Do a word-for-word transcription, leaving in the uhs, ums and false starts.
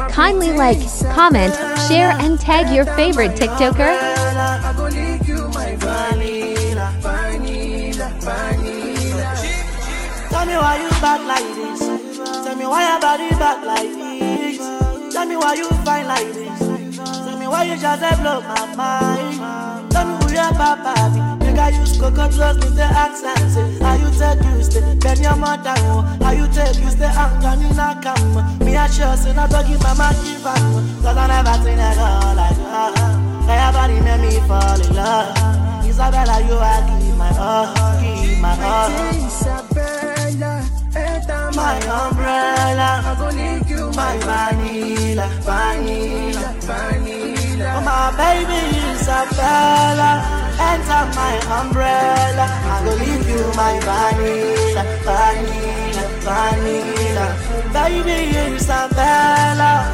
Kindly like, comment, share and tag your favorite TikToker. I go leave you my vanilla, vanilla, vanilla. Tell me why you back like this. Tell me why your body back like this. Tell me why you fine like this. Tell me why you just have blow my mind. Tell me who your papa be. Make I use cocoa plus with the accent. Say, how you take you stay, bend your mother. How you take you stay hanging in a cam. Me a sure say not to give mama give back. Cause I never seen a girl like her. Your body made me fall in love. Isabella, you are give my all, give my all. Isabella, my umbrella. I go need you, my vanilla, vanilla, vanilla. Oh, my baby Isabella, enter my umbrella. I go leave you my vanilla, vanilla, vanilla. Baby Isabella.